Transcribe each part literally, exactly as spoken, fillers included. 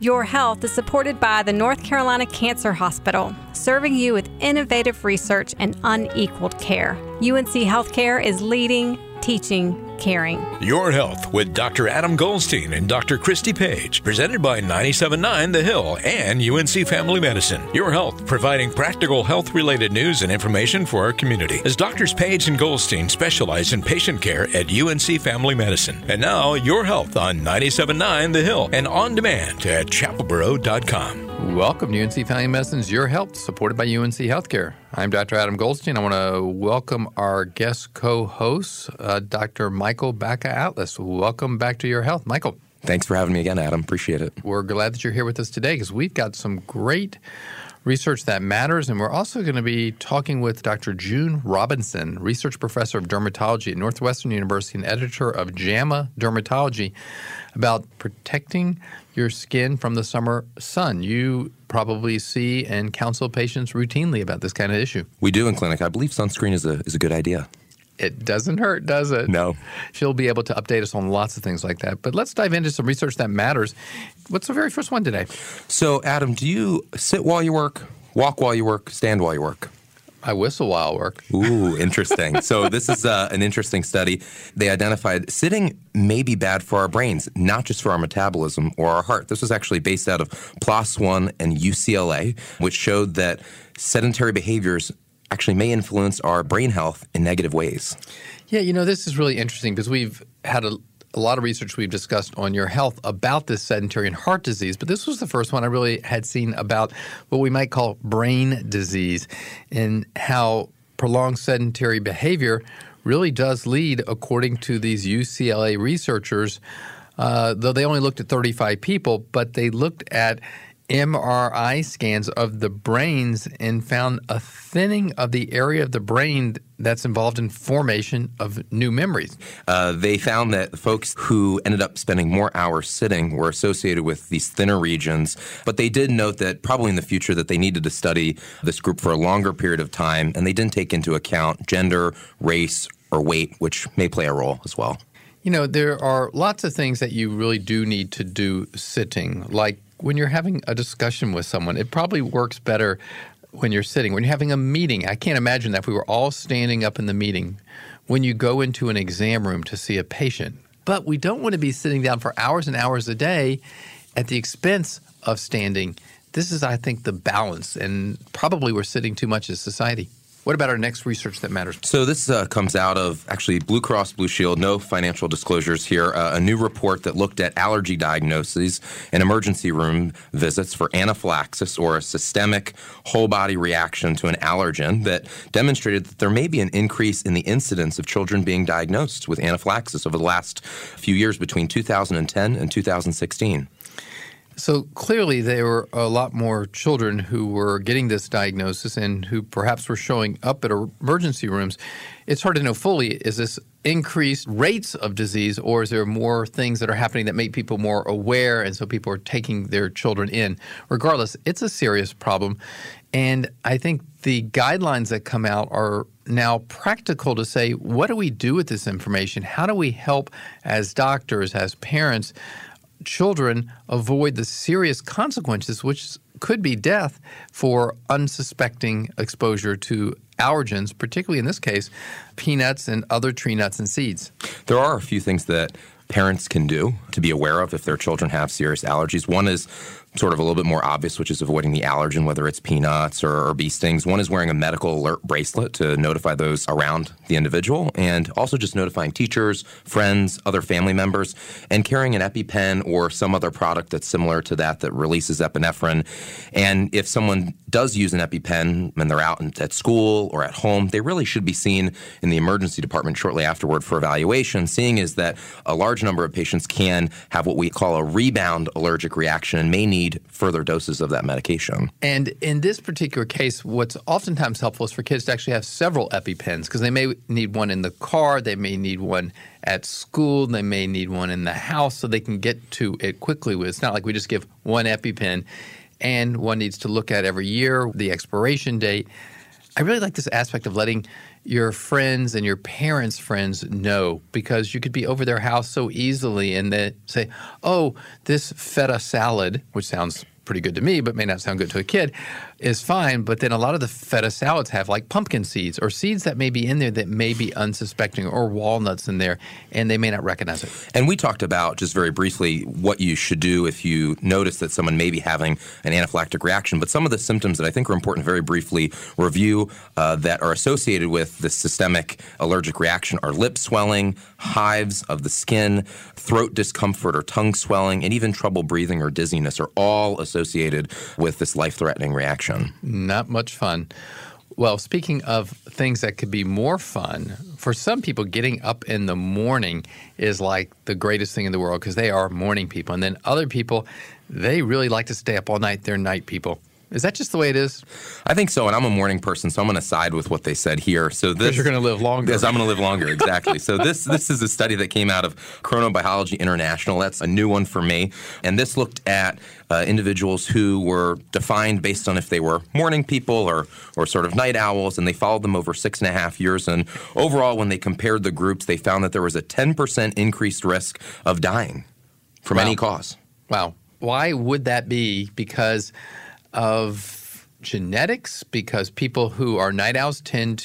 Your Health is supported by the North Carolina Cancer Hospital, serving you with innovative research and unequaled care. U N C Healthcare is leading, teaching, caring. Your Health with Doctor Adam Goldstein and Doctor Christy Page, presented by ninety-seven point nine The Hill and U N C Family Medicine. Your Health, providing practical health-related news and information for our community, as Doctors Page and Goldstein specialize in patient care at U N C Family Medicine. And now, Your Health on ninety-seven point nine The Hill and on demand at chapel boro dot com. Welcome to U N C Family Medicine's Your Health, supported by U N C Healthcare. I'm Doctor Adam Goldstein. I want to welcome our guest co-host, uh, Doctor Michael Baca-Atlas. Welcome back to Your Health. Michael. Thanks for having me again, Adam. Appreciate it. We're glad that you're here with us today because we've got some great research that matters, and we're also going to be talking with Doctor June Robinson, research professor of dermatology at Northwestern University and editor of JAMA Dermatology, about protecting your skin from the summer sun. You probably see and counsel patients routinely about this kind of issue. We do in clinic. I believe sunscreen is a is a good idea. It doesn't hurt, does it? No. She'll be able to update us on lots of things like that. But let's dive into some research that matters. What's the very first one today? So, Adam, do you sit while you work, walk while you work, stand while you work? I whistle while I work. Ooh, interesting. So this is uh, an interesting study. They identified sitting may be bad for our brains, not just for our metabolism or our heart. This was actually based out of PLOS One and U C L A, which showed that sedentary behaviors actually may influence our brain health in negative ways. Yeah, you know, this is really interesting because we've had a A lot of research we've discussed on Your Health about this sedentary and heart disease, but this was the first one I really had seen about what we might call brain disease and how prolonged sedentary behavior really does lead, according to these U C L A researchers, uh, though they only looked at thirty-five people, but they looked at M R I scans of the brains and found a thinning of the area of the brain that's involved in formation of new memories. Uh, they found that folks who ended up spending more hours sitting were associated with these thinner regions, but they did note that probably in the future that they needed to study this group for a longer period of time, and they didn't take into account gender, race, or weight, which may play a role as well. You know, there are lots of things that you really do need to do sitting, like when you're having a discussion with someone. It probably works better when you're sitting. When you're having a meeting, I can't imagine that if we were all standing up in the meeting when you go into an exam room to see a patient. But we don't want to be sitting down for hours and hours a day at the expense of standing. This is, I think, the balance, and probably we're sitting too much as society. What about our next research that matters? So this uh, comes out of actually Blue Cross Blue Shield, no financial disclosures here, uh, a new report that looked at allergy diagnoses and emergency room visits for anaphylaxis or a systemic whole-body reaction to an allergen that demonstrated that there may be an increase in the incidence of children being diagnosed with anaphylaxis over the last few years between two thousand ten and two thousand sixteen. So clearly there were a lot more children who were getting this diagnosis and who perhaps were showing up at emergency rooms. It's hard to know fully, is this increased rates of disease, or is there more things that are happening that make people more aware and so people are taking their children in? Regardless, it's a serious problem. And I think the guidelines that come out are now practical to say, what do we do with this information? How do we help as doctors, as parents, children avoid the serious consequences, which could be death, for unsuspecting exposure to allergens, particularly in this case, peanuts and other tree nuts and seeds? There are a few things that parents can do to be aware of if their children have serious allergies. One is sort of a little bit more obvious, which is avoiding the allergen, whether it's peanuts or, or bee stings. One is wearing a medical alert bracelet to notify those around the individual, and also just notifying teachers, friends, other family members, and carrying an EpiPen or some other product that's similar to that that releases epinephrine. And if someone does use an EpiPen and they're out at school or at home, they really should be seen in the emergency department shortly afterward for evaluation, seeing is that a large number of patients can have what we call a rebound allergic reaction and may need further doses of that medication. And in this particular case, what's oftentimes helpful is for kids to actually have several EpiPens, because they may need one in the car, they may need one at school, they may need one in the house, so they can get to it quickly. It's not like we just give one EpiPen, and one needs to look at every year the expiration date. I really like this aspect of letting your friends and your parents' friends know, because you could be over their house so easily and they say, oh, this feta salad, which sounds pretty good to me but may not sound good to a kid, is fine. But then a lot of the feta salads have like pumpkin seeds or seeds that may be in there that may be unsuspecting, or walnuts in there, and they may not recognize it. And we talked about, just very briefly, what you should do if you notice that someone may be having an anaphylactic reaction. But some of the symptoms that I think are important to very briefly review uh, that are associated with the systemic allergic reaction are lip swelling, hives of the skin, throat discomfort or tongue swelling, and even trouble breathing or dizziness are all associated with this life-threatening reaction. Not much fun. Well, speaking of things that could be more fun, for some people, getting up in the morning is like the greatest thing in the world because they are morning people. And then other people, they really like to stay up all night. They're night people. Is that just the way it is? I think so, and I'm a morning person, so I'm going to side with what they said here. So this, because you're going to live longer. Yes, I'm going to live longer, exactly. So this this is a study that came out of Chronobiology International. That's a new one for me. And this looked at uh, individuals who were defined based on if they were morning people or, or sort of night owls, and they followed them over six and a half years. And overall, when they compared the groups, they found that there was a ten percent increased risk of dying from Wow. any cause. Wow. Why would that be? Because of genetics? Because people who are night owls tend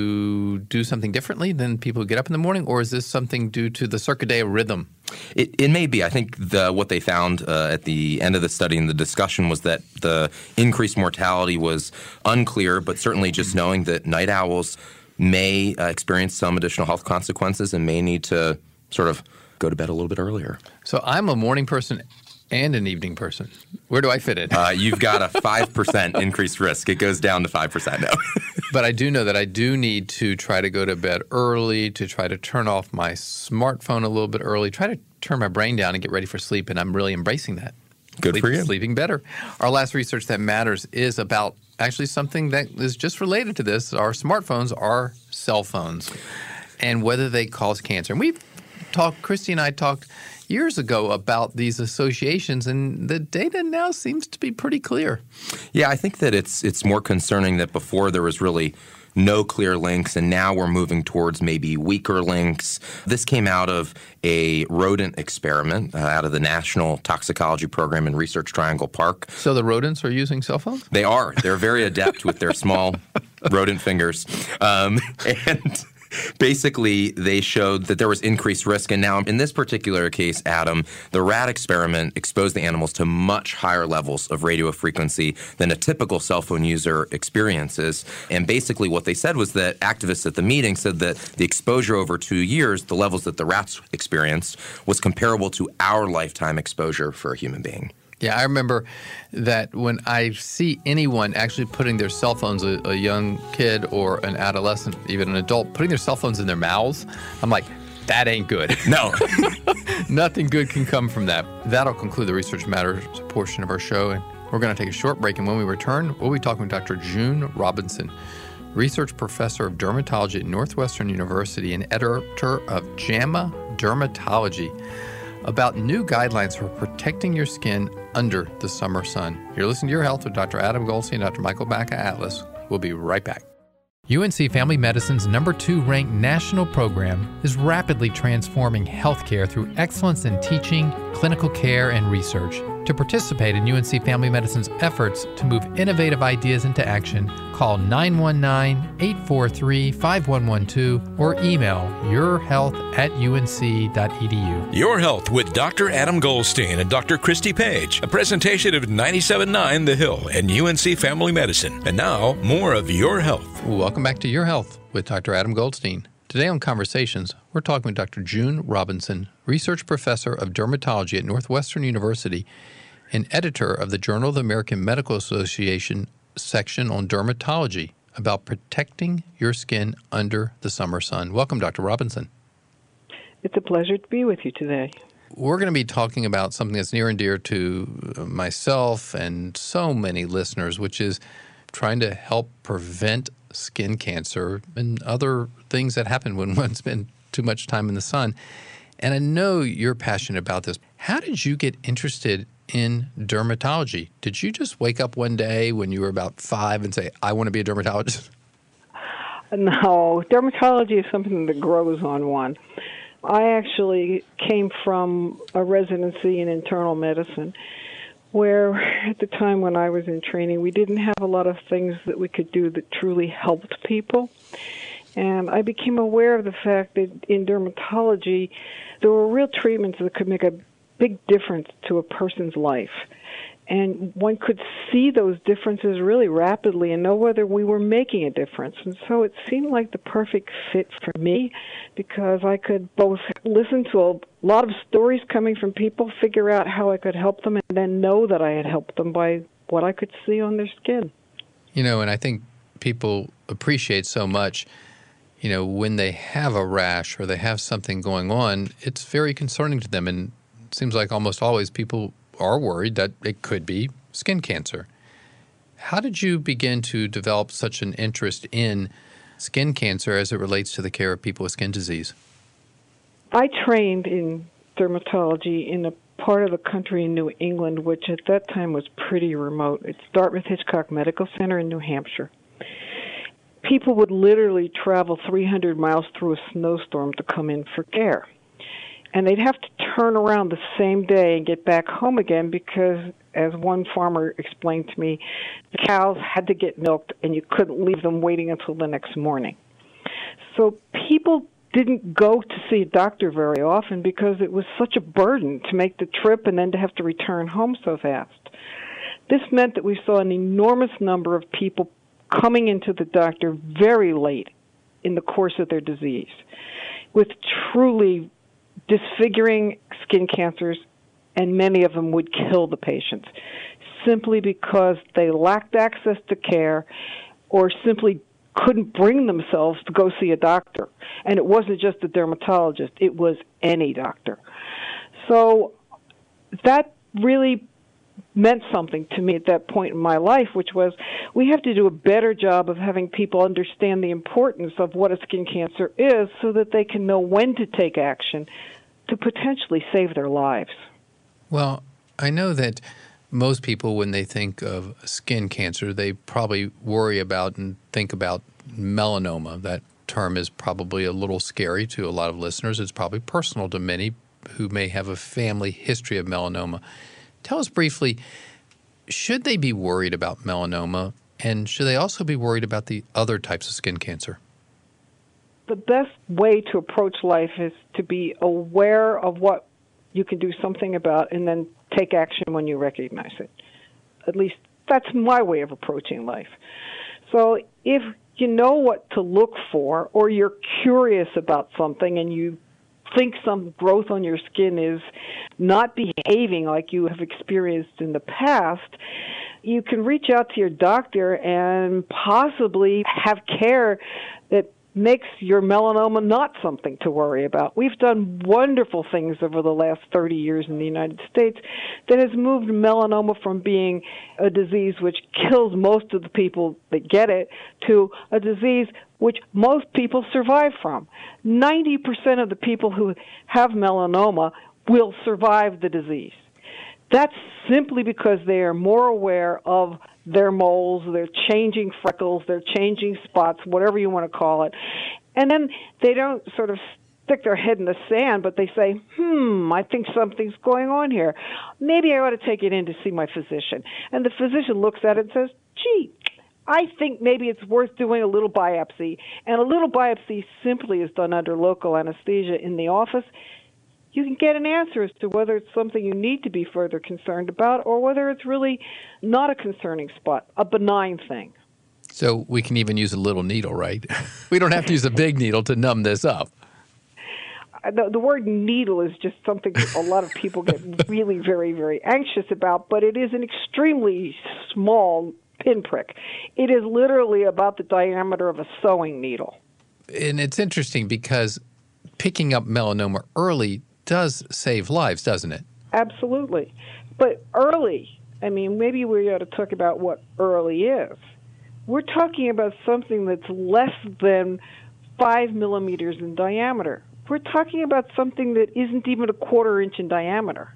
to do something differently than people who get up in the morning? Or is this something due to the circadian rhythm? It, it may be. I think the, what they found uh, at the end of the study and the discussion was that the increased mortality was unclear, but certainly just knowing that night owls may uh, experience some additional health consequences and may need to sort of go to bed a little bit earlier. So I'm a morning person and an evening person. Where do I fit in? Uh, you've got a five percent increased risk. It goes down to five percent now. But I do know that I do need to try to go to bed early, to try to turn off my smartphone a little bit early, try to turn my brain down and get ready for sleep, and I'm really embracing that. Good Sleep, for you. Sleeping better. Our last research that matters is about actually something that is just related to this. Our smartphones are cell phones and whether they cause cancer. And we've talked, Christy and I talked years ago about these associations, and the data now seems to be pretty clear. Yeah, I think that it's it's more concerning that before there was really no clear links, and now we're moving towards maybe weaker links. This came out of a rodent experiment uh, out of the National Toxicology Program in Research Triangle Park. So the rodents are using cell phones? They are. They're very adept with their small rodent fingers. Um, and basically, they showed that there was increased risk. And now, in this particular case, Adam, the rat experiment exposed the animals to much higher levels of radio frequency than a typical cell phone user experiences. And basically, what they said was that activists at the meeting said that the exposure over two years, the levels that the rats experienced, was comparable to our lifetime exposure for a human being. Yeah, I remember that when I see anyone actually putting their cell phones, a, a young kid or an adolescent, even an adult, putting their cell phones in their mouths, I'm like, that ain't good. No. Nothing good can come from that. That'll conclude the Research Matters portion of our show, and we're going to take a short break, and when we return, we'll be talking with Doctor June Robinson, research professor of dermatology at Northwestern University and editor of JAMA Dermatology, about new guidelines for protecting your skin under the summer sun. You're listening to Your Health with Doctor Adam Goldstein and Doctor Michael Baca Atlas. We'll be right back. U N C Family Medicine's number two ranked national program is rapidly transforming healthcare through excellence in teaching, clinical care, and research. To participate in U N C Family Medicine's efforts to move innovative ideas into action, call nine one nine, eight four three, five one one two or email yourhealth at u n c dot e d u. Your Health with Doctor Adam Goldstein and Doctor Christy Page, a presentation of ninety-seven point nine The Hill and U N C Family Medicine. And now, more of Your Health. Welcome back to Your Health with Doctor Adam Goldstein. Today on Conversations, we're talking with Doctor June Robinson, research professor of dermatology at Northwestern University and editor of the Journal of the American Medical Association section on dermatology, about protecting your skin under the summer sun. Welcome, Doctor Robinson. It's a pleasure to be with you today. We're going to be talking about something that's near and dear to myself and so many listeners, which is trying to help prevent skin cancer and other things that happen when one spends too much time in the sun. And I know you're passionate about this. How did you get interested in dermatology? Did you just wake up one day when you were about five and say, I want to be a dermatologist? No, dermatology is something that grows on one. I actually came from a residency in internal medicine where at the time when I was in training, we didn't have a lot of things that we could do that truly helped people. And I became aware of the fact that in dermatology, there were real treatments that could make a big difference to a person's life. And one could see those differences really rapidly and know whether we were making a difference. And so it seemed like the perfect fit for me because I could both listen to a lot of stories coming from people, figure out how I could help them, and then know that I had helped them by what I could see on their skin. You know, and I think people appreciate so much, you know, when they have a rash or they have something going on, it's very concerning to them. And it seems like almost always people are worried that it could be skin cancer. How did you begin to develop such an interest in skin cancer as it relates to the care of people with skin disease? I trained in dermatology in a part of the country in New England, which at that time was pretty remote. It's Dartmouth-Hitchcock Medical Center in New Hampshire. People would literally travel three hundred miles through a snowstorm to come in for care. And they'd have to turn around the same day and get back home again because, as one farmer explained to me, the cows had to get milked and you couldn't leave them waiting until the next morning. So people didn't go to see a doctor very often because it was such a burden to make the trip and then to have to return home so fast. This meant that we saw an enormous number of people coming into the doctor very late in the course of their disease with truly disfiguring skin cancers, and many of them would kill the patients simply because they lacked access to care or simply couldn't bring themselves to go see a doctor. And it wasn't just a dermatologist, it was any doctor. So that really meant something to me at that point in my life, which was we have to do a better job of having people understand the importance of what a skin cancer is so that they can know when to take action to potentially save their lives. Well, I know that most people, when they think of skin cancer, they probably worry about and think about melanoma. That term is probably a little scary to a lot of listeners. It's probably personal to many who may have a family history of melanoma. Tell us briefly, should they be worried about melanoma, and should they also be worried about the other types of skin cancer? The best way to approach life is to be aware of what you can do something about and then take action when you recognize it. At least that's my way of approaching life. So if you know what to look for or you're curious about something and you think some growth on your skin is not behaving like you have experienced in the past, you can reach out to your doctor and possibly have care that makes your melanoma not something to worry about. We've done wonderful things over the last thirty years in the United States that has moved melanoma from being a disease which kills most of the people that get it to a disease which most people survive from. ninety percent of the people who have melanoma will survive the disease. That's simply because they are more aware of their moles, their changing freckles, their changing spots, whatever you want to call it. And then they don't sort of stick their head in the sand, but they say, hmm, I think something's going on here. Maybe I ought to take it in to see my physician. And the physician looks at it and says, gee, I think maybe it's worth doing a little biopsy. And a little biopsy simply is done under local anesthesia in the office. You can get an answer as to whether it's something you need to be further concerned about or whether it's really not a concerning spot, a benign thing. So we can even use a little needle, right? We don't have to use a big needle to numb this up. The, the word needle is just something that a lot of people get really very, very anxious about, but it is an extremely small pinprick. It is literally about the diameter of a sewing needle. And it's interesting because picking up melanoma early does save lives, doesn't it? Absolutely. But early, I mean, maybe we ought to talk about what early is. We're talking about something that's less than five millimeters in diameter. We're talking about something that isn't even a quarter inch in diameter.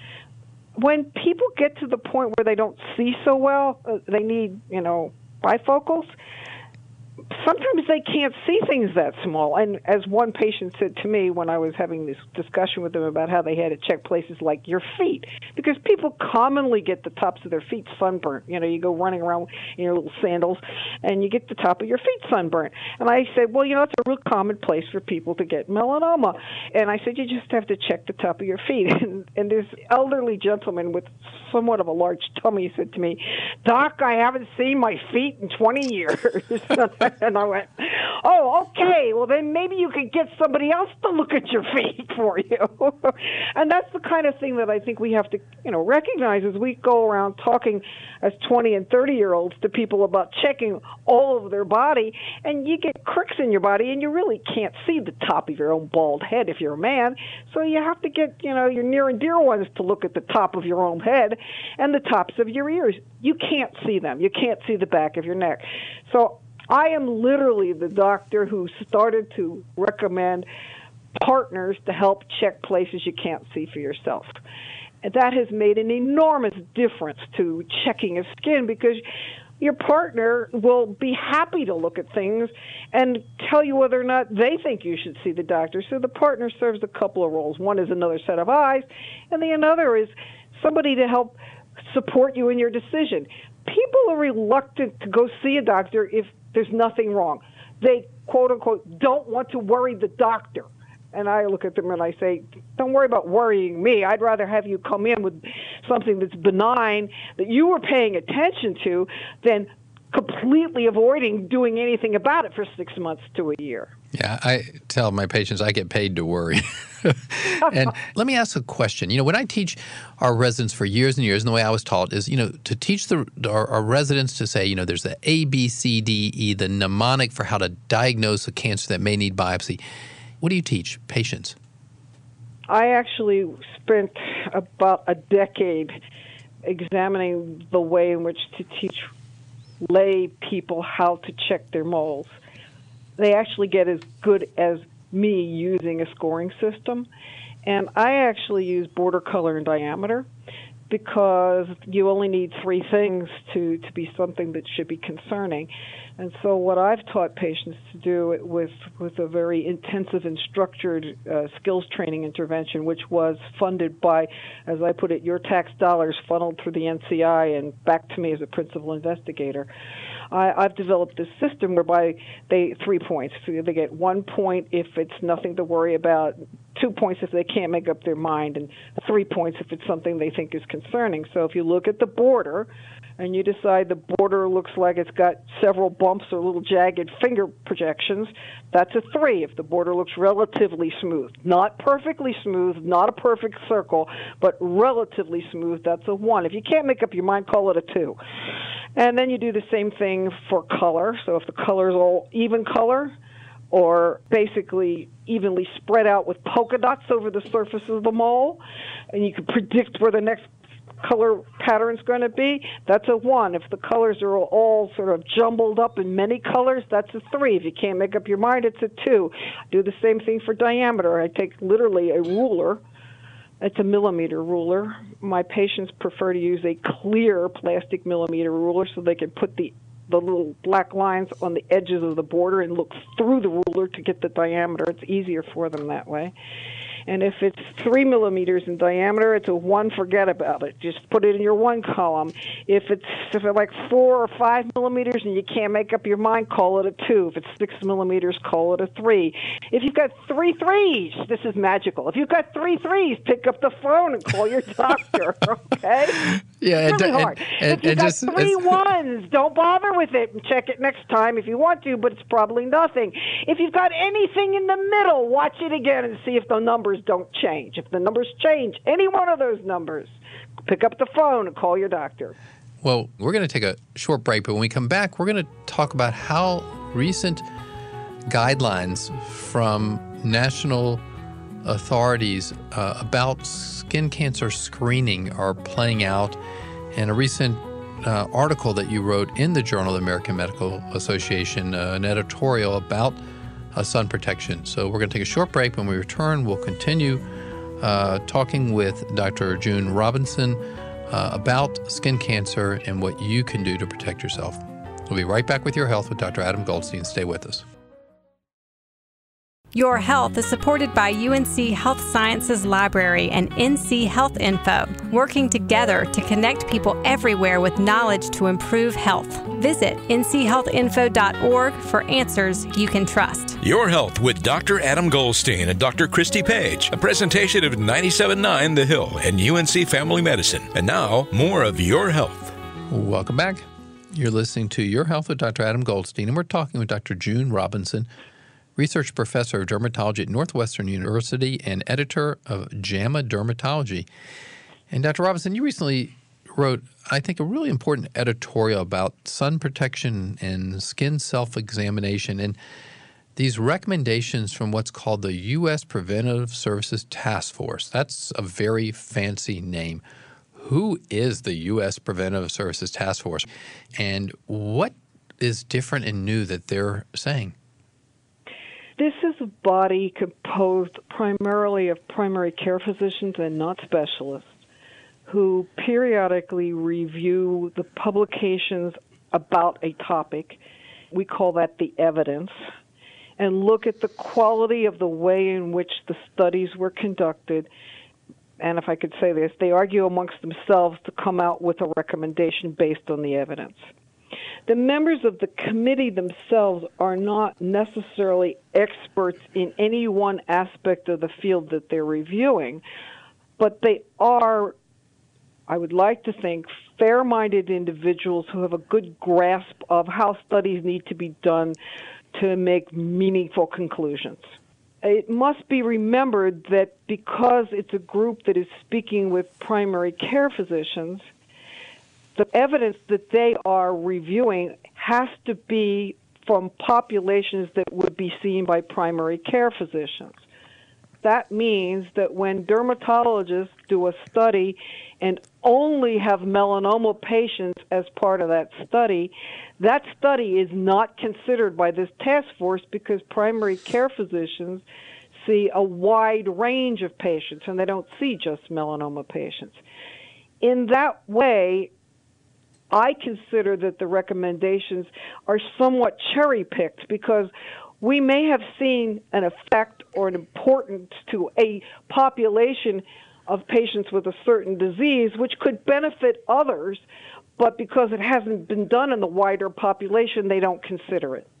When people get to the point where they don't see so well, uh, they need, you know, bifocals, sometimes they can't see things that small. And as one patient said to me when I was having this discussion with them about how they had to check places like your feet, because people commonly get the tops of their feet sunburnt. You know, you go running around in your little sandals, and you get the top of your feet sunburnt. And I said, well, you know, it's a real common place for people to get melanoma. And I said, you just have to check the top of your feet. And, and this elderly gentleman with somewhat of a large tummy said to me, Doc, I haven't seen my feet in twenty years. And I went, oh, okay, well, then maybe you could get somebody else to look at your feet for you. And that's the kind of thing that I think we have to, you know, recognize as we go around talking as twenty and thirty-year-olds to people about checking all of their body, and you get cricks in your body, and you really can't see the top of your own bald head if you're a man. So you have to get, you know, your near and dear ones to look at the top of your own head and the tops of your ears. You can't see them. You can't see the back of your neck. So I am literally the doctor who started to recommend partners to help check places you can't see for yourself. And that has made an enormous difference to checking of skin, because your partner will be happy to look at things and tell you whether or not they think you should see the doctor. So the partner serves a couple of roles. One is another set of eyes, and the another is somebody to help support you in your decision. People are reluctant to go see a doctor if there's nothing wrong. They, quote unquote, don't want to worry the doctor. And I look at them and I say, don't worry about worrying me. I'd rather have you come in with something that's benign, that you were paying attention to, than completely avoiding doing anything about it for six months to a year. Yeah, I tell my patients I get paid to worry. And let me ask a question. You know, when I teach our residents for years and years, and the way I was taught is, you know, to teach the our, our residents to say, you know, there's the A, B, C, D, E, the mnemonic for how to diagnose a cancer that may need biopsy. What do you teach patients? I actually spent about a decade examining the way in which to teach lay people how to check their moles. They actually get as good as me using a scoring system. And I actually use border color and diameter, because you only need three things to, to be something that should be concerning. And so what I've taught patients to do with, with a very intensive and structured uh, skills training intervention, which was funded by, as I put it, your tax dollars funneled through the N C I and back to me as a principal investigator. I, I've developed this system whereby they, three points. So they get one point if it's nothing to worry about, two points if they can't make up their mind, and three points if it's something they think is concerning. So if you look at the border and you decide the border looks like it's got several bumps or little jagged finger projections, that's a three. If the border looks relatively smooth, not perfectly smooth, not a perfect circle, but relatively smooth, that's a one. If you can't make up your mind, call it a two. And then you do the same thing for color. So if the color is all even color, or basically evenly spread out with polka dots over the surface of the mole, and you can predict where the next color pattern is going to be, that's a one. If the colors are all sort of jumbled up in many colors, that's a three. If you can't make up your mind, it's a two. I do the same thing for diameter. I take literally a ruler. It's a millimeter ruler. My patients prefer to use a clear plastic millimeter ruler so they can put the the little black lines on the edges of the border and look through the ruler to get the diameter. It's easier for them that way. And if it's three millimeters in diameter, it's a one, forget about it. Just put it in your one column. If it's if it's like four or five millimeters and you can't make up your mind, call it a two. If it's six millimeters, call it a three. If you've got three threes, this is magical. If you've got three threes, pick up the phone and call your doctor, okay? Yeah, it's really and, hard. And, if you've and got just, three ones, don't bother with it and check it next time if you want to, but it's probably nothing. If you've got anything in the middle, watch it again and see if the numbers don't change. If the numbers change, any one of those numbers, pick up the phone and call your doctor. Well, we're going to take a short break, but when we come back, we're going to talk about how recent guidelines from national authorities uh, about skin cancer screening are playing out, and a recent uh, article that you wrote in the Journal of the American Medical Association, uh, an editorial about uh, sun protection. So we're going to take a short break. When we return, we'll continue uh, talking with Doctor June Robinson uh, about skin cancer and what you can do to protect yourself. We'll be right back with Your Health with Doctor Adam Goldstein. Stay with us. Your Health is supported by U N C Health Sciences Library and N C Health Info, working together to connect people everywhere with knowledge to improve health. Visit N C health info dot org for answers you can trust. Your Health with Doctor Adam Goldstein and Doctor Christy Page, a presentation of ninety-seven point nine The Hill and U N C Family Medicine. And now, more of Your Health. Welcome back. You're listening to Your Health with Doctor Adam Goldstein, and we're talking with Doctor June Robinson, Research Professor of Dermatology at Northwestern University and editor of JAMA Dermatology. And Doctor Robinson, you recently wrote, I think, a really important editorial about sun protection and skin self-examination and these recommendations from what's called the U S Preventive Services Task Force. That's a very fancy name. Who is the U S Preventive Services Task Force, and what is different and new that they're saying? This is a body composed primarily of primary care physicians and not specialists who periodically review the publications about a topic. We call that the evidence, and look at the quality of the way in which the studies were conducted. And if I could say this, they argue amongst themselves to come out with a recommendation based on the evidence. The members of the committee themselves are not necessarily experts in any one aspect of the field that they're reviewing, but they are, I would like to think, fair-minded individuals who have a good grasp of how studies need to be done to make meaningful conclusions. It must be remembered that because it's a group that is speaking with primary care physicians, the evidence that they are reviewing has to be from populations that would be seen by primary care physicians. That means that when dermatologists do a study and only have melanoma patients as part of that study, that study is not considered by this task force because primary care physicians see a wide range of patients and they don't see just melanoma patients. In that way, I consider that the recommendations are somewhat cherry-picked because we may have seen an effect or an importance to a population of patients with a certain disease which could benefit others, but because it hasn't been done in the wider population, they don't consider it.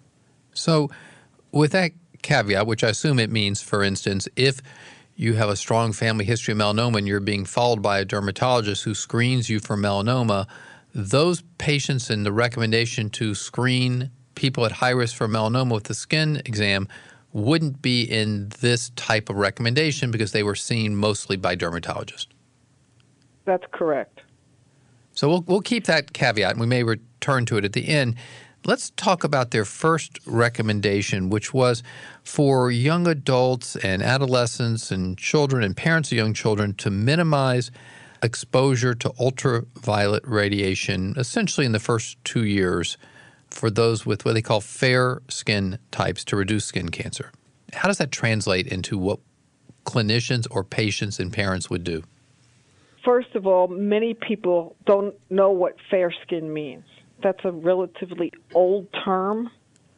So with that caveat, which I assume it means, for instance, if you have a strong family history of melanoma and you're being followed by a dermatologist who screens you for melanoma, those patients in the recommendation to screen people at high risk for melanoma with the skin exam wouldn't be in this type of recommendation because they were seen mostly by dermatologists. That's correct. So we'll, we'll keep that caveat, and we may return to it at the end. Let's talk about their first recommendation, which was for young adults and adolescents and children and parents of young children to minimize exposure to ultraviolet radiation, essentially in the first two years, for those with what they call fair skin types to reduce skin cancer. How does that translate into what clinicians or patients and parents would do? First of all, many people don't know what fair skin means. That's a relatively old term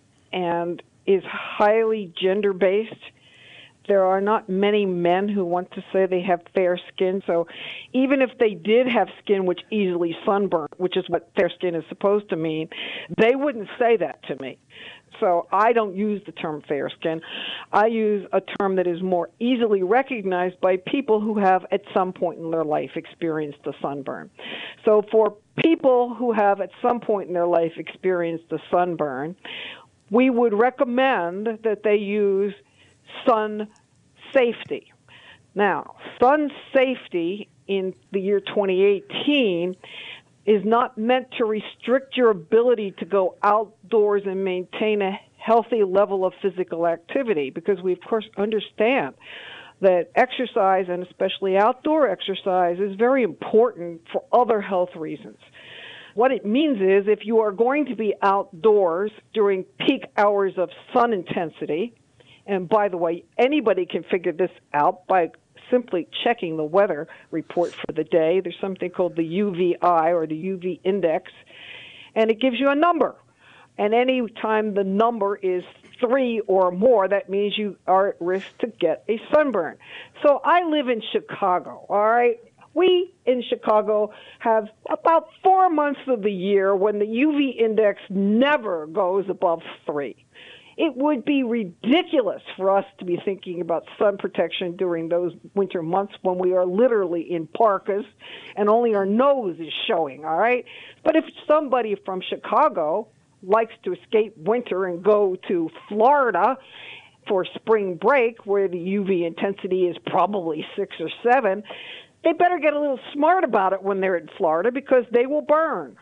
and is highly gender-based. There are not many men who want to say they have fair skin, so even if they did have skin which easily sunburnt, which is what fair skin is supposed to mean, they wouldn't say that to me. So I don't use the term fair skin. I use a term that is more easily recognized by people who have at some point in their life experienced a sunburn. So for people who have at some point in their life experienced a sunburn, we would recommend that they use sun safety. Now, sun safety in the year twenty eighteen is not meant to restrict your ability to go outdoors and maintain a healthy level of physical activity, because we, of course, understand that exercise, and especially outdoor exercise, is very important for other health reasons. What it means is if you are going to be outdoors during peak hours of sun intensity, and by the way, anybody can figure this out by simply checking the weather report for the day. There's something called the U V I, or the U V index, and it gives you a number. And any time the number is three or more, that means you are at risk to get a sunburn. So I live in Chicago, all right? We in Chicago have about four months of the year when the U V index never goes above three. It would be ridiculous for us to be thinking about sun protection during those winter months when we are literally in parkas and only our nose is showing, all right? But if somebody from Chicago likes to escape winter and go to Florida for spring break, where the U V intensity is probably six or seven, they better get a little smart about it when they're in Florida because they will burn.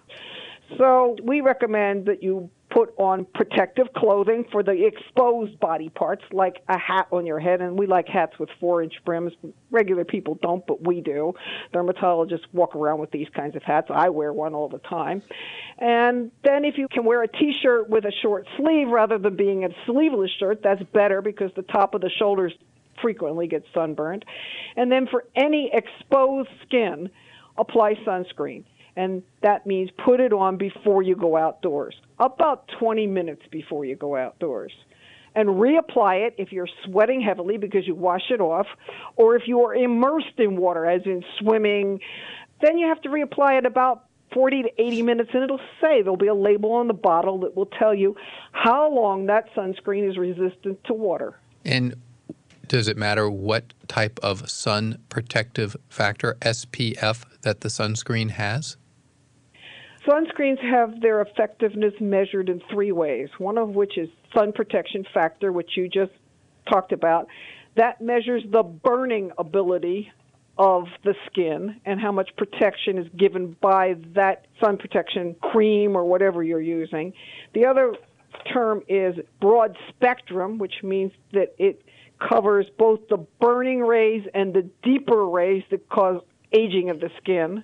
So we recommend that you put on protective clothing for the exposed body parts, like a hat on your head, and we like hats with four-inch brims. Regular people don't, but we do. Dermatologists walk around with these kinds of hats. I wear one all the time. And then if you can wear a T-shirt with a short sleeve rather than being a sleeveless shirt, that's better because the top of the shoulders frequently gets sunburned. And then for any exposed skin, apply sunscreen. And that means put it on before you go outdoors, about twenty minutes before you go outdoors. And reapply it if you're sweating heavily because you wash it off, or if you are immersed in water, as in swimming, then you have to reapply it about forty to eighty minutes, and it'll say, there'll be a label on the bottle that will tell you how long that sunscreen is resistant to water. And does it matter what type of sun protective factor, S P F, that the sunscreen has? Sunscreens have their effectiveness measured in three ways, one of which is sun protection factor, which you just talked about. That measures the burning ability of the skin and how much protection is given by that sun protection cream or whatever you're using. The other term is broad spectrum, which means that it covers both the burning rays and the deeper rays that cause aging of the skin.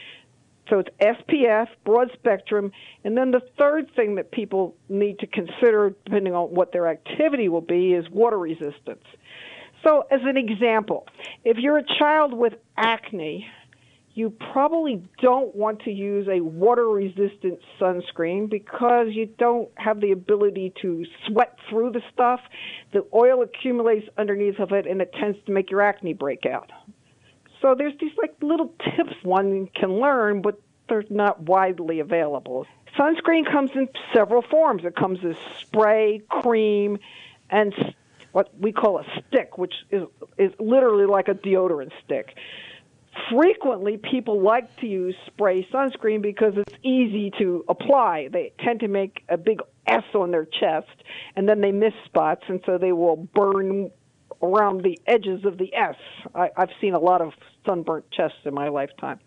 So it's S P F, broad spectrum, and then the third thing that people need to consider, depending on what their activity will be, is water resistance. So as an example, if you're a child with acne, you probably don't want to use a water-resistant sunscreen because you don't have the ability to sweat through the stuff. The oil accumulates underneath of it, and it tends to make your acne break out. So there's these like little tips one can learn, but they're not widely available. Sunscreen comes in several forms. It comes as spray, cream, and what we call a stick, which is, is literally like a deodorant stick. Frequently, people like to use spray sunscreen because it's easy to apply. They tend to make a big S on their chest, and then they miss spots, and so they will burn around the edges of the S. I, I've seen a lot of sunburnt chests in my lifetime.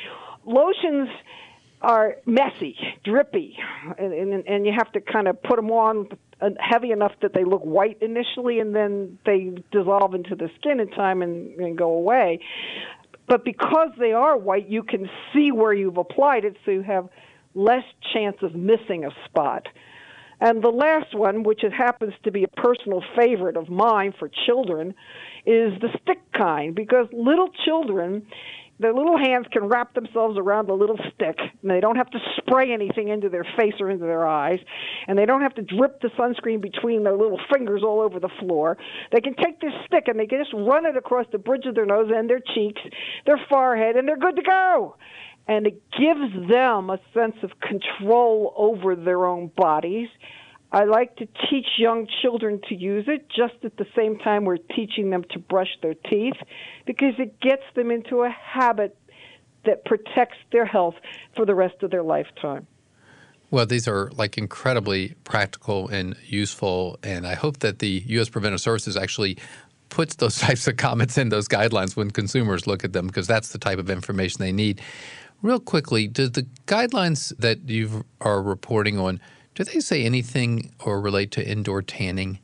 Lotions are messy, drippy, and, and, and you have to kind of put them on heavy enough that they look white initially, and then they dissolve into the skin in time and, and go away. But because they are white, you can see where you've applied it, so you have less chance of missing a spot. And the last one, which it happens to be a personal favorite of mine for children, is the stick kind, because little children, their little hands can wrap themselves around the little stick, and they don't have to spray anything into their face or into their eyes, and they don't have to drip the sunscreen between their little fingers all over the floor. They can take this stick and they can just run it across the bridge of their nose and their cheeks, their forehead, and they're good to go. And it gives them a sense of control over their own bodies. I like to teach young children to use it just at the same time we're teaching them to brush their teeth, because it gets them into a habit that protects their health for the rest of their lifetime. Well, these are like incredibly practical and useful, and I hope that the U S Preventive Services actually puts those types of comments in those guidelines when consumers look at them, because that's the type of information they need. Real quickly, do the guidelines that you are reporting on, do they say anything or relate to indoor tanning?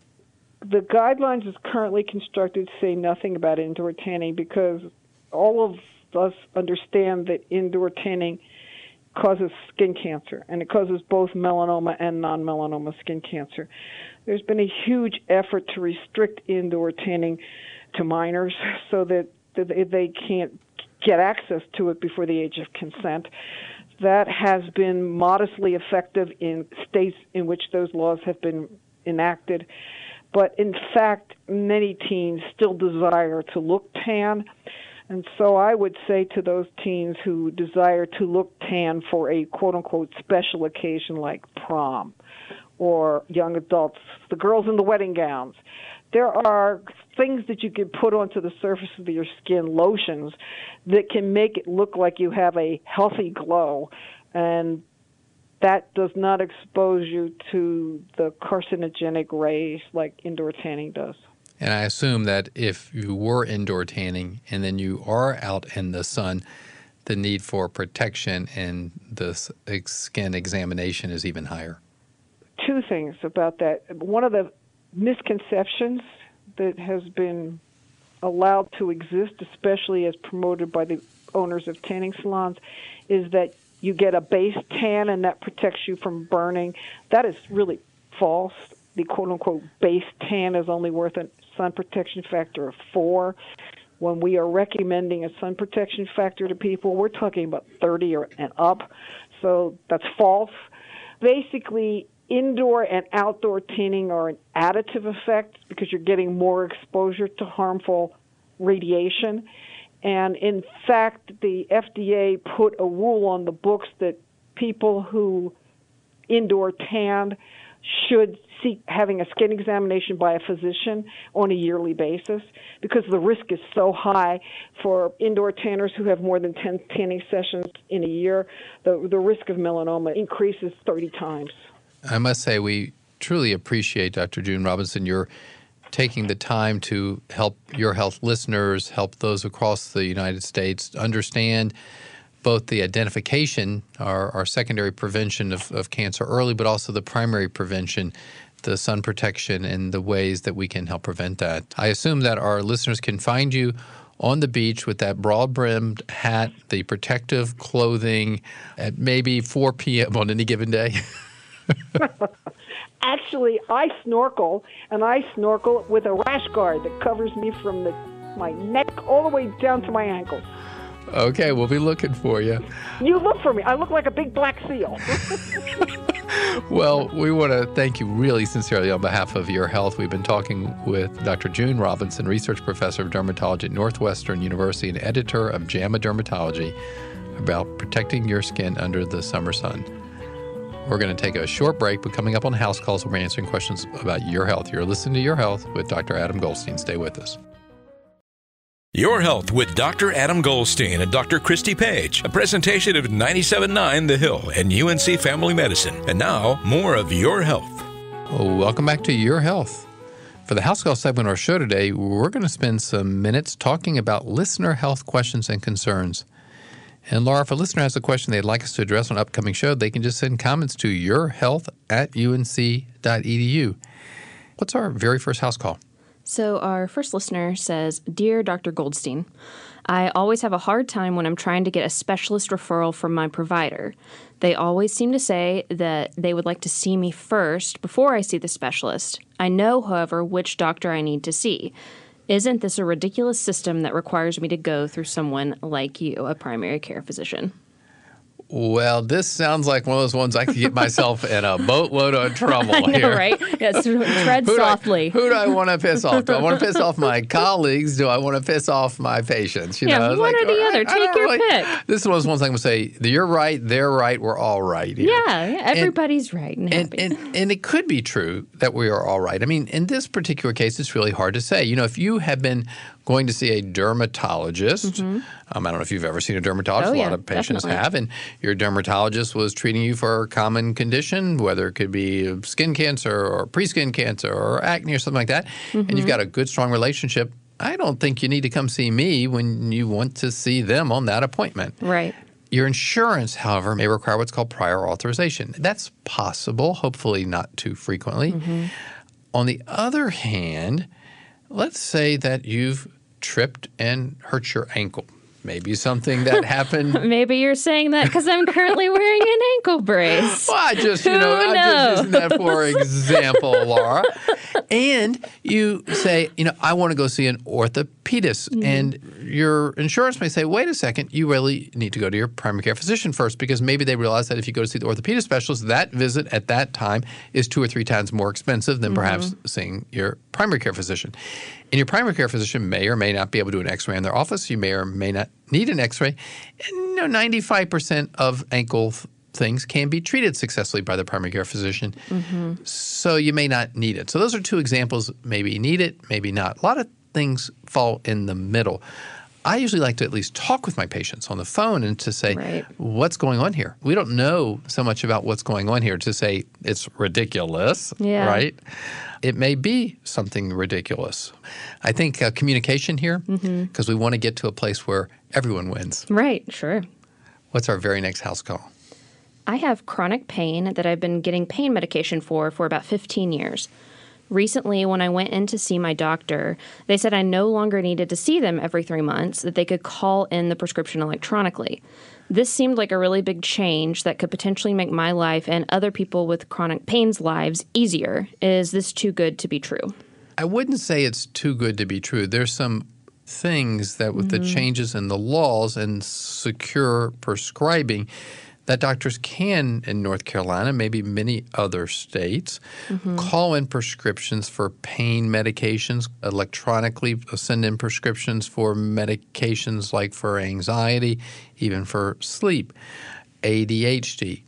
The guidelines as currently constructed say nothing about indoor tanning because all of us understand that indoor tanning causes skin cancer, and it causes both melanoma and non-melanoma skin cancer. There's been a huge effort to restrict indoor tanning to minors so that they can't get access to it before the age of consent. that has been modestly effective in states in which those laws have been enacted. But in fact, many teens still desire to look tan. And so I would say to those teens who desire to look tan for a quote-unquote special occasion like prom or young adults, the girls in the wedding gowns, there are things that you can put onto the surface of your skin, lotions, that can make it look like you have a healthy glow, and that does not expose you to the carcinogenic rays like indoor tanning does. And I assume that if you were indoor tanning and then you are out in the sun, the need for protection and the skin examination is even higher. Two things about that. One of the misconceptions that has been allowed to exist, especially as promoted by the owners of tanning salons, is that you get a base tan and that protects you from burning. That is really false. The quote-unquote base tan is only worth a sun protection factor of four. When we are recommending a sun protection factor to people, we're talking about thirty or and up. So that's false. Basically, indoor and outdoor tanning are an additive effect because you're getting more exposure to harmful radiation. And in fact, the F D A put a rule on the books that people who indoor tan should seek having a skin examination by a physician on a yearly basis because the risk is so high for indoor tanners who have more than ten tanning sessions in a year. The, the risk of melanoma increases thirty times. I must say we truly appreciate, Doctor June Robinson, your taking the time to help Your Health listeners, help those across the United States understand both the identification, our, our secondary prevention of, of cancer early, but also the primary prevention, the sun protection, and the ways that we can help prevent that. I assume that our listeners can find you on the beach with that broad-brimmed hat, the protective clothing at maybe four p.m. on any given day. Actually, I snorkel, and I snorkel with a rash guard that covers me from the, my neck all the way down to my ankles. Okay, we'll be looking for you. You look for me. I look like a big black seal. Well, we want to thank you really sincerely on behalf of Your Health. We've been talking with Doctor June Robinson, Research Professor of Dermatology at Northwestern University and editor of JAMA Dermatology, about protecting your skin under the summer sun. We're going to take a short break, but coming up on House Calls, we're answering questions about your health. You're listening to Your Health with Doctor Adam Goldstein. Stay with us. Your Health with Doctor Adam Goldstein and Doctor Christy Page, a presentation of ninety-seven point nine The Hill and U N C Family Medicine. And now, more of Your Health. Well, welcome back to Your Health. For the House Call segment of our show today, we're going to spend some minutes talking about listener health questions and concerns. And Laura, if a listener has a question they'd like us to address on an upcoming show, they can just send comments to yourhealth at unc.edu. What's our very first house call? So our first listener says, Dear Doctor Goldstein, I always have a hard time when I'm trying to get a specialist referral from my provider. They always seem to say that they would like to see me first before I see the specialist. I know, however, which doctor I need to see. Isn't this a ridiculous system that requires me to go through someone like you, a primary care physician? Well, this sounds like one of those ones I could get myself in a boatload of trouble I know, here. Right? Yes, tread who softly. Do I, who do I want to piss off? Do I want to piss off my colleagues? Do I want to piss off my patients? You yeah, know, one like, or the I, other. I Take your really, pick. This is one of those ones I'm going to say, you're right, they're right, we're all right here. Yeah, yeah everybody's and, right and and, happy. and, and it could be true that we are all right. I mean, in this particular case, it's really hard to say. You know, if you have been going to see a dermatologist, mm-hmm. um, I don't know if you've ever seen a dermatologist. Oh, a yeah, lot of patients definitely. have. And your dermatologist was treating you for a common condition, whether it could be skin cancer or pre-skin cancer or acne or something like that, mm-hmm. and you've got a good, strong relationship. I don't think you need to come see me when you want to see them on that appointment. Right. Your insurance, however, may require what's called prior authorization. That's possible, hopefully not too frequently. Mm-hmm. On the other hand, let's say that you've tripped and hurt your ankle. Maybe something that happened. Maybe you're saying that because I'm currently wearing an ankle brace. Well, I just, you Who know, I'm just using that knows? for example, Laura. And you say, you know, I want to go see an orthopedist. Mm-hmm. And your insurance may say, wait a second, you really need to go to your primary care physician first, because maybe they realize that if you go to see the orthopedic specialist, that visit at that time is two or three times more expensive than mm-hmm. perhaps seeing your primary care physician. And your primary care physician may or may not be able to do an x-ray in their office. You may or may not need an x-ray. And, you know, ninety-five percent of ankle th- things can be treated successfully by the primary care physician. Mm-hmm. So you may not need it. So those are two examples. Maybe you need it, maybe not. A lot of things fall in the middle. I usually like to at least talk with my patients on the phone and to say, right. what's going on here? We don't know so much about what's going on here to say it's ridiculous, yeah. right? It may be something ridiculous. I think uh, communication here, because mm-hmm. we want to get to a place where everyone wins. Right, sure. What's our very next house call? I have chronic pain that I've been getting pain medication for for about fifteen years. Recently, when I went in to see my doctor, they said I no longer needed to see them every three months, that they could call in the prescription electronically. This seemed like a really big change that could potentially make my life and other people with chronic pain's lives easier. Is this too good to be true? I wouldn't say it's too good to be true. There's some things that with mm-hmm. the changes in the laws and secure prescribing that doctors can in North Carolina, maybe many other states, mm-hmm. call in prescriptions for pain medications, electronically send in prescriptions for medications like for anxiety, even for sleep, A D H D.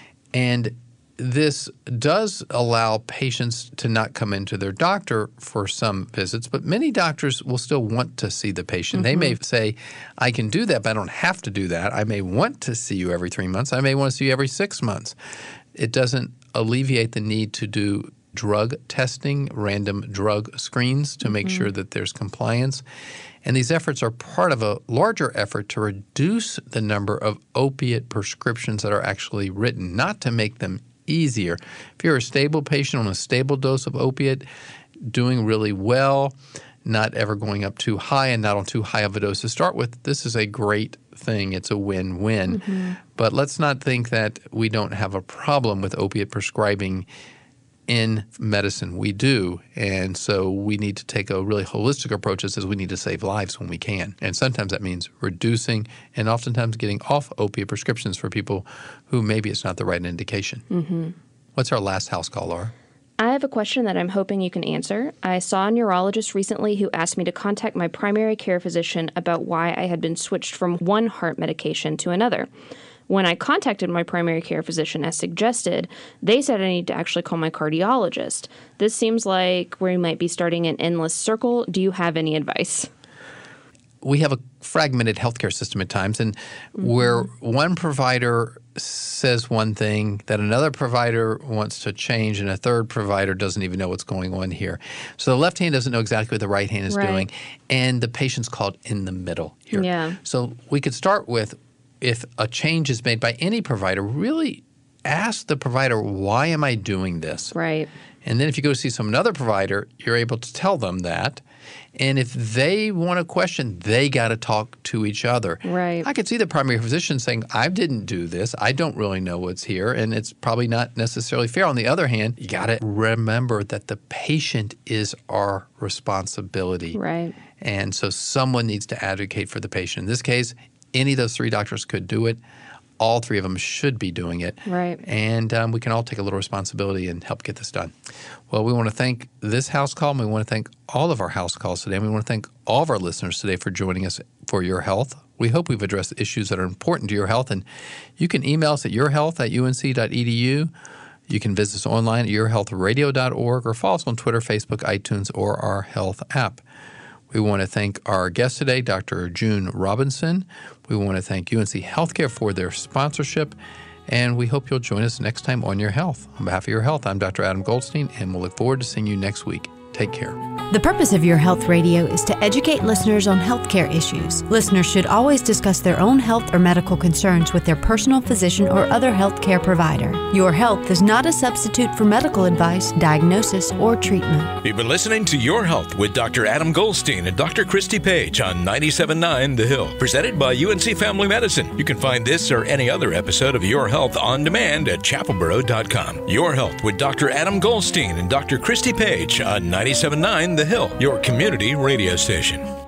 And this does allow patients to not come into their doctor for some visits, but many doctors will still want to see the patient. Mm-hmm. They may say, I can do that, but I don't have to do that. I may want to see you every three months. I may want to see you every six months. It doesn't alleviate the need to do drug testing, random drug screens to make mm-hmm. sure that there's compliance. And these efforts are part of a larger effort to reduce the number of opiate prescriptions that are actually written, not to make them easier. If you're a stable patient on a stable dose of opiate, doing really well, not ever going up too high and not on too high of a dose to start with, this is a great thing. It's a win-win. Mm-hmm. But let's not think that we don't have a problem with opiate prescribing in medicine. We do. And so we need to take a really holistic approach that says we need to save lives when we can. And sometimes that means reducing and oftentimes getting off opiate prescriptions for people who maybe it's not the right indication. Mm-hmm. What's our last house call, Laura? I have a question that I'm hoping you can answer. I saw a neurologist recently who asked me to contact my primary care physician about why I had been switched from one heart medication to another. When I contacted my primary care physician as suggested, they said I need to actually call my cardiologist. This seems like we might be starting an endless circle. Do you have any advice? We have a fragmented healthcare system at times, and mm-hmm. where one provider says one thing that another provider wants to change and a third provider doesn't even know what's going on here. So the left hand doesn't know exactly what the right hand is right. doing, and the patient's caught in the middle here. Yeah. So we could start with, if a change is made by any provider, really ask the provider, why am I doing this? Right. And then if you go see some another provider, you're able to tell them that. And if they want a question, they got to talk to each other. Right. I could see the primary physician saying, I didn't do this. I don't really know what's here, and it's probably not necessarily fair. On the other hand, you got to remember that the patient is our responsibility. Right. And so someone needs to advocate for the patient. In this case, any of those three doctors could do it. All three of them should be doing it. Right. And um, we can all take a little responsibility and help get this done. Well, we want to thank this house call, and we want to thank all of our house calls today. And we want to thank all of our listeners today for joining us for Your Health. We hope we've addressed issues that are important to your health. And you can email us at yourhealth at u n c dot e d u. You can visit us online at your health radio dot org or follow us on Twitter, Facebook, iTunes, or our health app. We want to thank our guest today, Doctor June Robinson. We want to thank U N C Healthcare for their sponsorship, and we hope you'll join us next time on Your Health. On behalf of Your Health, I'm Doctor Adam Goldstein, and we'll look forward to seeing you next week. Take care. The purpose of Your Health Radio is to educate listeners on healthcare issues. Listeners should always discuss their own health or medical concerns with their personal physician or other healthcare provider. Your Health is not a substitute for medical advice, diagnosis, or treatment. You've been listening to Your Health with Doctor Adam Goldstein and Doctor Christy Page on ninety-seven point nine The Hill, presented by U N C Family Medicine. You can find this or any other episode of Your Health on demand at chapelboro dot com. Your Health with Doctor Adam Goldstein and Doctor Christy Page on ninety-seven point nine The Hill, your community radio station.